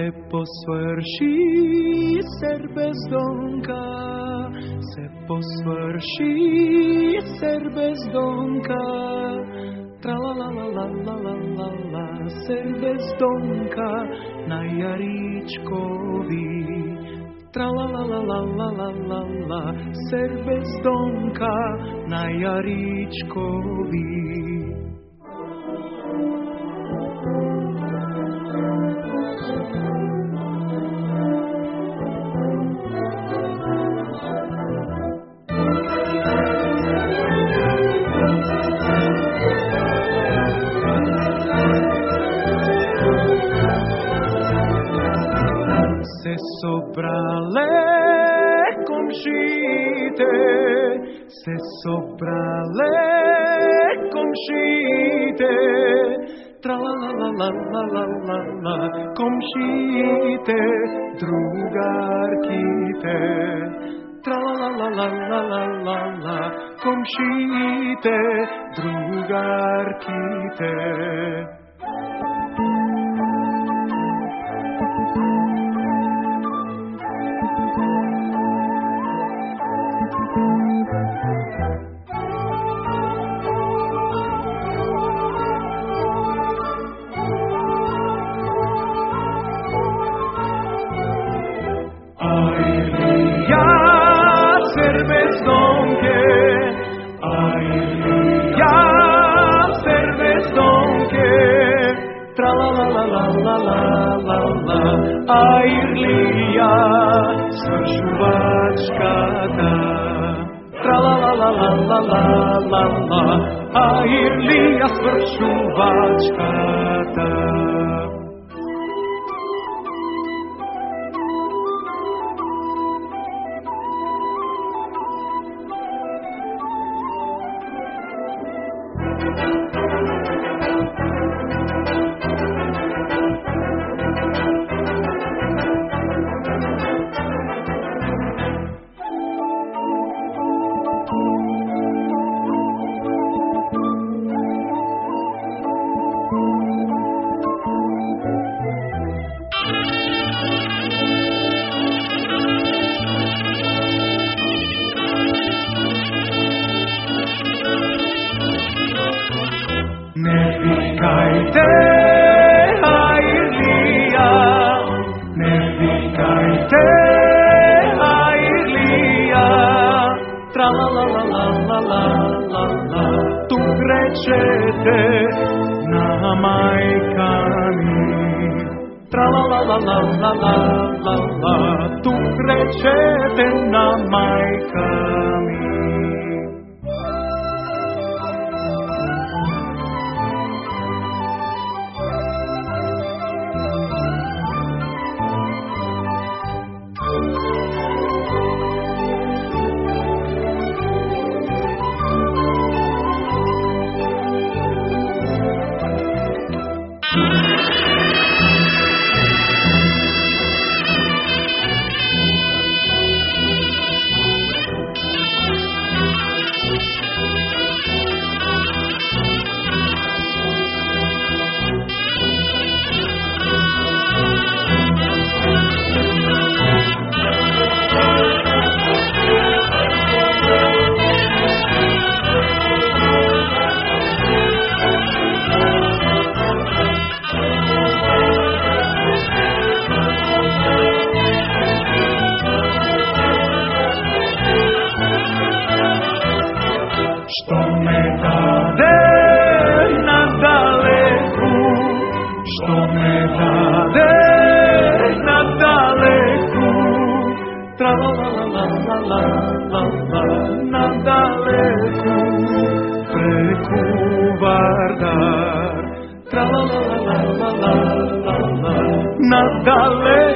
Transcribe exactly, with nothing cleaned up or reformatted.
posvrši ser bezdonka, se posvrši ser bezdonka, tra la la la la la la la la, ser bezdonka na Jaričkovi, tra la la la la la la la la, ser bezdonka na Jaričkovi. Se sobrale komšite, se sobrale komšite, tra la la la la la la la la, komšite, drugarkite, tra la la la la la la la, komšite, drugarkite. Airlija svršuvačkata, tra la la la la la la la la, Airlija svršuvačkata. Ne vikajte, Airlija, ne vikajte, Airlija, tra la la la la la la la la, tu krećete na majkami, tra la la la la la la la la, tu krećete na majkami. Što me dade na daleku, što me dade na daleku, tra la la la la la la la, na daleku, preku Vardar, tra la la la la la la la, na daleku.